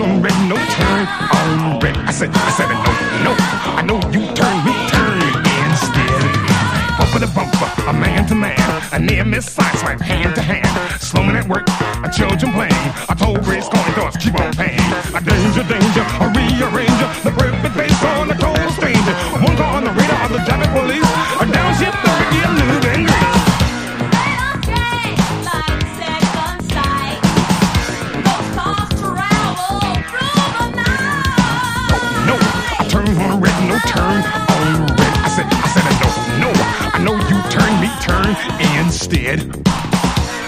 on red, no turn on red. I said no. I know you turn instead. Bumper to bumper, a man to man, a near miss side swipe, hand to hand. Slowing at work, a children playing, a toll grace coin toss, keep on paying. A danger, a rearranger, the perfect face on a total stranger. One car on the radar, the traffic police, a downshift, the Ricky and Louis. No turn on red. I said no. I know you turn instead.